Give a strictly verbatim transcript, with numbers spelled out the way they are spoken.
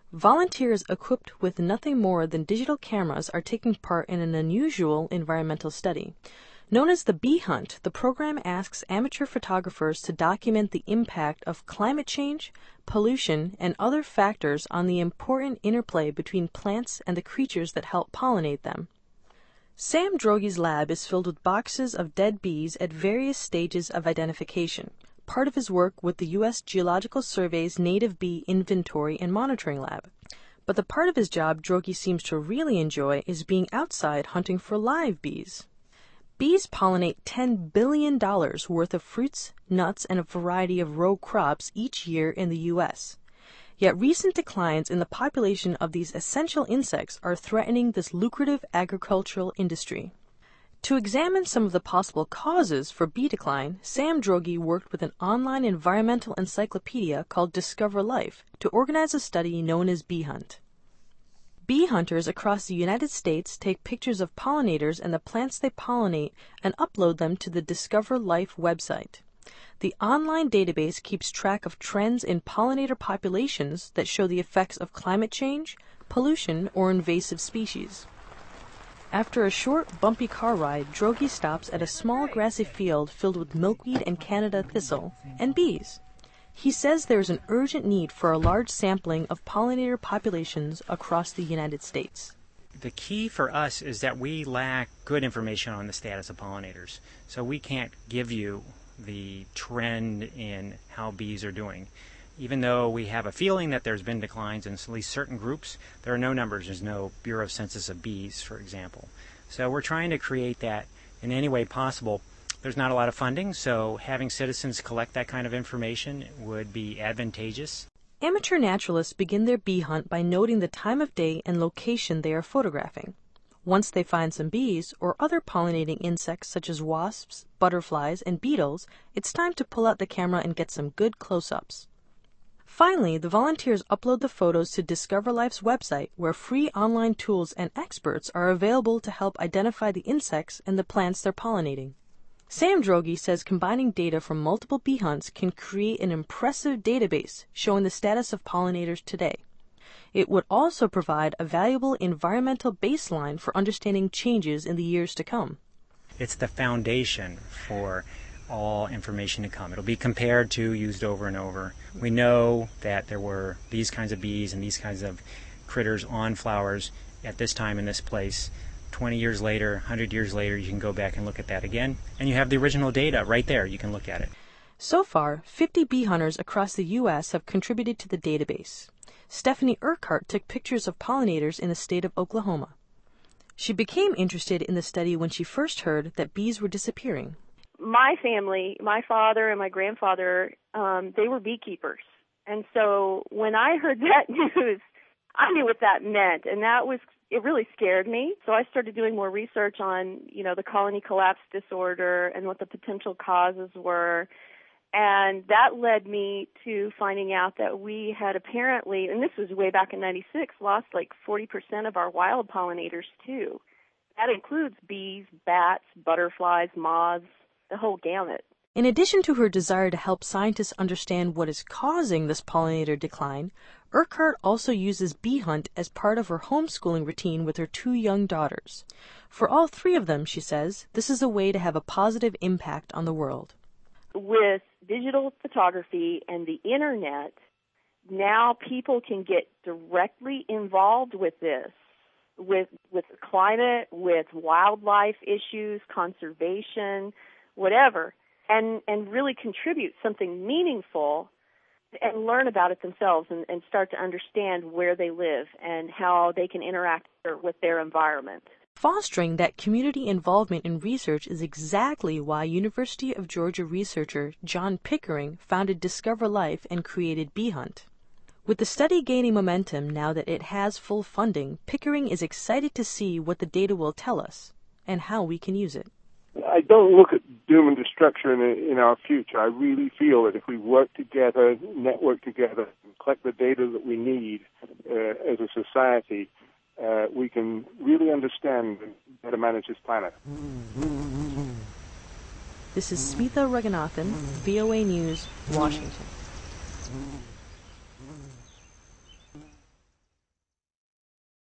Volunteers equipped with nothing more than digital cameras are taking part in an unusual environmental study. Known as the Bee Hunt, the program asks amateur photographers to document the impact of climate change, pollution, and other factors on the important interplay between plants and the creatures that help pollinate them. Sam Droge's lab is filled with boxes of dead bees at various stages of identification, part of his work with the U S Geological Survey's Native Bee Inventory and Monitoring Lab. But the part of his job Droge seems to really enjoy is being outside hunting for live bees. Bees pollinate ten billion dollars worth of fruits, nuts, and a variety of row crops each year in the U S. Yet recent declines in the population of these essential insects are threatening this lucrative agricultural industry. To examine some of the possible causes for bee decline, Sam Droge worked with an online environmental encyclopedia called Discover Life to organize a study known as Bee Hunt. Bee hunters across the United States take pictures of pollinators and the plants they pollinate and upload them to the Discover Life website. The online database keeps track of trends in pollinator populations that show the effects of climate change, pollution, or invasive species. After a short, bumpy car ride, Droge stops at a small grassy field filled with milkweed and Canada thistle, and bees. He says there is an urgent need for a large sampling of pollinator populations across the United States. The key for us is that we lack good information on the status of pollinators. So we can't give you the trend in how bees are doing. Even though we have a feeling that there's been declines in at least certain groups, there are no numbers. There's no Bureau of Census of Bees, for example. So we're trying to create that in any way possible. There's not a lot of funding, so having citizens collect that kind of information would be advantageous. Amateur naturalists begin their bee hunt by noting the time of day and location they are photographing. Once they find some bees or other pollinating insects such as wasps, butterflies, and beetles, it's time to pull out the camera and get some good close-ups. Finally, the volunteers upload the photos to Discover Life's website, where free online tools and experts are available to help identify the insects and the plants they're pollinating. Sam Droge says combining data from multiple bee hunts can create an impressive database showing the status of pollinators today. It would also provide a valuable environmental baseline for understanding changes in the years to come. It's the foundation for all information to come. It'll be compared to, used over and over. We know that there were these kinds of bees and these kinds of critters on flowers at this time in this place. twenty years later, one hundred years later, you can go back and look at that again, and you have the original data right there. You can look at it. So far, fifty bee hunters across the U S have contributed to the database. Stephanie Urquhart took pictures of pollinators in the state of Oklahoma. She became interested in the study when she first heard that bees were disappearing. My family, my father and my grandfather, um, they were beekeepers. And so when I heard that news, I knew what that meant, and that was it really scared me. So I started doing more research on, you know, the colony collapse disorder and what the potential causes were. And that led me to finding out that we had apparently, and this was way back in ninety-six, lost like forty percent of our wild pollinators too. That includes bees, bats, butterflies, moths, the whole gamut. In addition to her desire to help scientists understand what is causing this pollinator decline, Urquhart also uses Bee Hunt as part of her homeschooling routine with her two young daughters. For all three of them, she says, this is a way to have a positive impact on the world. With digital photography and the internet, now people can get directly involved with this, with with climate, with wildlife issues, conservation, whatever, and, and really contribute something meaningful and learn about it themselves and, and start to understand where they live and how they can interact with their environment. Fostering that community involvement in research is exactly why University of Georgia researcher John Pickering founded Discover Life and created Bee Hunt. With the study gaining momentum now that it has full funding, Pickering is excited to see what the data will tell us and how we can use it. I don't look at doom and destruction in, in our future. I really feel that if we work together, network together, and collect the data that we need uh, as a society, uh, we can really understand and better manage this planet. This is Smitha Raghunathan, V O A News, Washington.